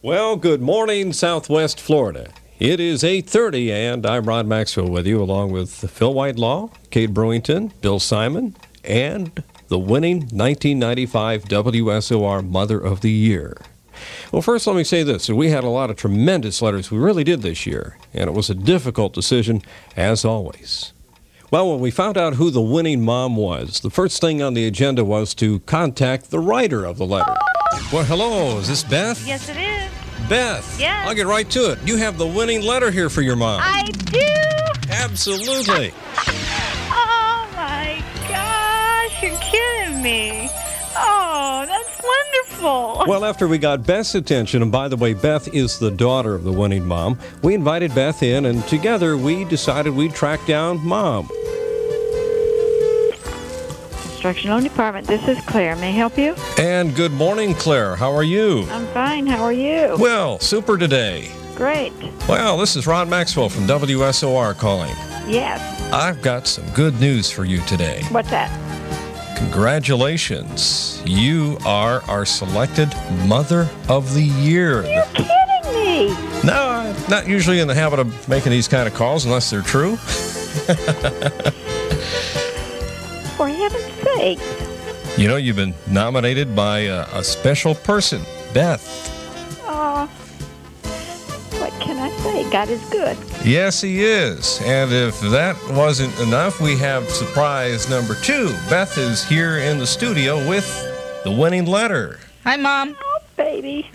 Well, good morning, Southwest Florida. It is 8:30, and I'm Rod Maxwell with you, along with Phil Whitelaw, Kate Brewington, Bill Simon, and the winning 1995 WSOR Mother of the Year. Well, first let me say this. We had a lot of tremendous letters. We really did this year, and it was a difficult decision, as always. Well, when we found out who the winning mom was, the first thing on the agenda was to contact the writer of the letter. Well, hello, is this Beth? Yes, it is. Beth, Yes. I'll get right to it. You have the winning letter here for your mom. I do. Absolutely. Oh my gosh, you're kidding me. Oh, that's wonderful. Well, after we got Beth's attention, and by the way, Beth is the daughter of the winning mom, we invited Beth in, and together we decided we'd track down Mom. Construction Loan Department, this is Claire. May I help you? And good morning, Claire. How are you? I'm fine. How are you? Well, super today. Great. Well, this is Rod Maxwell from WSOR calling. Yes. I've got some good news for you today. What's that? Congratulations. You are our selected Mother of the Year. You're kidding me. No, I'm not usually in the habit of making these kind of calls unless they're true. For heaven's sake. You know, you've been nominated by a special person, Beth. Oh, what can I say? God is good. Yes, he is. And if that wasn't enough, we have surprise number 2. Beth is here in the studio with the winning letter. Hi, Mom. Oh, baby.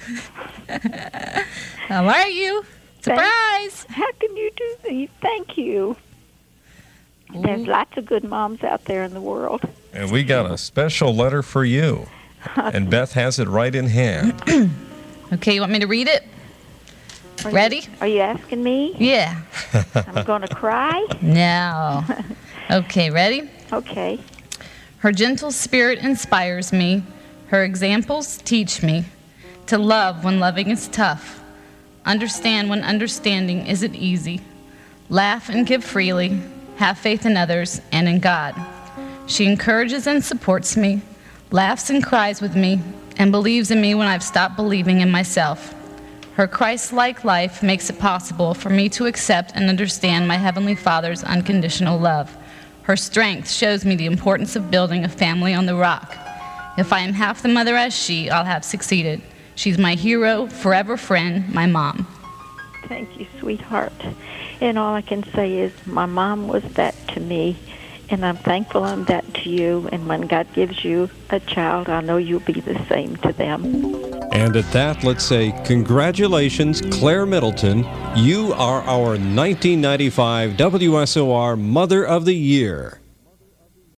How are you? Surprise! How can you do that? Thank you. There's lots of good moms out there in the world. And we got a special letter for you. And Beth has it right in hand. Okay, you want me to read it? Ready? Are you asking me? Yeah. I'm going to cry? No. Okay, ready? Okay. Her gentle spirit inspires me. Her examples teach me to love when loving is tough. Understand when understanding isn't easy. Laugh and give freely. Have faith in others and in God. She encourages and supports me, laughs and cries with me, and believes in me when I've stopped believing in myself. Her Christ-like life makes it possible for me to accept and understand my Heavenly Father's unconditional love. Her strength shows me the importance of building a family on the rock. If I am half the mother as she, I'll have succeeded. She's my hero, forever friend, my mom. Thank you, sweetheart. And all I can say is my mom was that to me, and I'm thankful I'm that to you. And when God gives you a child, I know you'll be the same to them. And at that, let's say congratulations, Claire Middleton. You are our 1995 WSOR Mother of the Year.